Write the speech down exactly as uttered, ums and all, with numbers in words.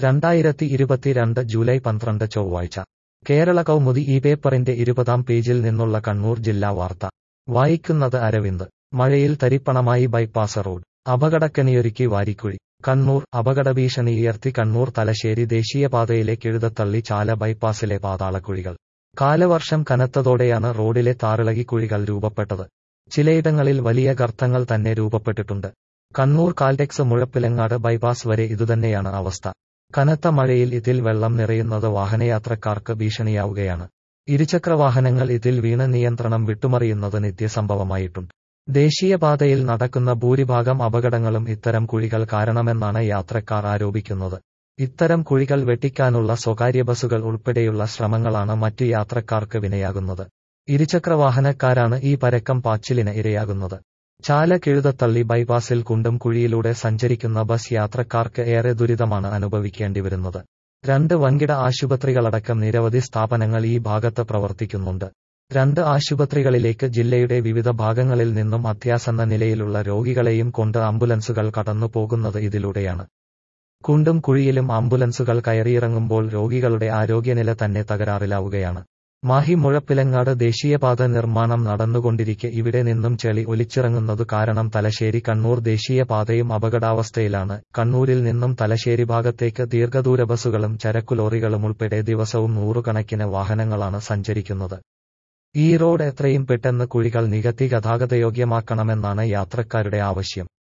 രണ്ടായിരത്തി ഇരുപത്തിരണ്ട് ജൂലൈ പന്ത്രണ്ട് ചൊവ്വാഴ്ച കേരള കൗമുദി ഈ പേപ്പറിന്റെ ഇരുപതാം പേജിൽ നിന്നുള്ള കണ്ണൂർ ജില്ലാ വാർത്ത വായിക്കുന്നത് അരവിന്ദ്. മഴയിൽ തരിപ്പണമായി ബൈപ്പാസ് റോഡ്, അപകടക്കെണിയൊരുക്കി വാരിക്കുഴി. കണ്ണൂർ. അപകടഭീഷണി ഉയർത്തി കണ്ണൂർ തലശ്ശേരി ദേശീയപാതയിലെ കിഴുതത്തള്ളി ചാല ബൈപ്പാസിലെ പാതാളക്കുഴികൾ. കാലവർഷം കനത്തതോടെയാണ് റോഡിലെ താറിളകി കുഴികൾ രൂപപ്പെട്ടത്. ചിലയിടങ്ങളിൽ വലിയ ഗർത്തങ്ങൾ തന്നെ രൂപപ്പെട്ടിട്ടുണ്ട്. കണ്ണൂർ കാൽടെക്സ് മുഴപ്പിലങ്ങാട് ബൈപ്പാസ് വരെ ഇതുതന്നെയാണ് അവസ്ഥ. കനത്ത മഴയിൽ ഇതിൽ വെള്ളം നിറയുന്നത് വാഹനയാത്രക്കാർക്ക് ഭീഷണിയാവുകയാണ്. ഇരുചക്രവാഹനങ്ങൾ ഇതിൽ വീണ് നിയന്ത്രണം വിട്ടുമറിയുന്നത് നിത്യസംഭവമായിട്ടുണ്ട്. ദേശീയപാതയിൽ നടക്കുന്ന ഭൂരിഭാഗം അപകടങ്ങളും ഇത്തരം കുഴികൾ കാരണമെന്നാണ് യാത്രക്കാർ ആരോപിക്കുന്നത്. ഇത്തരം കുഴികൾ വെട്ടിക്കാനുള്ള സ്വകാര്യ ബസുകൾ ഉൾപ്പെടെയുള്ള ശ്രമങ്ങളാണ് മറ്റു യാത്രക്കാർക്ക് വിനയാകുന്നത്. ഇരുചക്രവാഹനക്കാരാണ് ഈ പരക്കം പാച്ചിലിന് ഇരയാകുന്നത്. ചാല കിഴുതത്തള്ളി ബൈപ്പാസിൽ കുണ്ടും കുഴിയിലൂടെ സഞ്ചരിക്കുന്ന ബസ് യാത്രക്കാർക്ക് ഏറെ ദുരിതമാണ് അനുഭവിക്കേണ്ടിവരുന്നത്. രണ്ട് വൻകിട ആശുപത്രികളടക്കം നിരവധി സ്ഥാപനങ്ങൾ ഈ ഭാഗത്ത് പ്രവർത്തിക്കുന്നുണ്ട്. രണ്ട് ആശുപത്രികളിലേക്ക് ജില്ലയുടെ വിവിധ ഭാഗങ്ങളിൽ നിന്നും അത്യാസന്ന നിലയിലുള്ള രോഗികളെയും കൊണ്ട് ആംബുലൻസുകൾ കടന്നു പോകുന്നത് ഇതിലൂടെയാണ്. കുണ്ടും കുഴിയിലും ആംബുലൻസുകൾ കയറിയിറങ്ങുമ്പോൾ രോഗികളുടെ ആരോഗ്യനില തന്നെ തകരാറിലാവുകയാണ്. മാഹി മുഴപ്പിലങ്ങാട് ദേശീയപാത നിർമ്മാണം നടന്നുകൊണ്ടിരിക്കെ ഇവിടെ നിന്നും ചെളി ഒലിച്ചിറങ്ങുന്നതു കാരണം തലശ്ശേരി കണ്ണൂർ ദേശീയപാതയും അപകടാവസ്ഥയിലാണ്. കണ്ണൂരിൽ നിന്നും തലശ്ശേരി ഭാഗത്തേക്ക് ദീർഘദൂര ബസുകളും ചരക്കുലോറികളും ഉൾപ്പെടെ ദിവസവും നൂറുകണക്കിന് വാഹനങ്ങളാണ് സഞ്ചരിക്കുന്നത്. ഈ റോഡ് എത്രയും പെട്ടെന്ന് കുഴികൾ നികത്തി ഗതാഗതയോഗ്യമാക്കണമെന്നാണ് യാത്രക്കാരുടെ ആവശ്യം.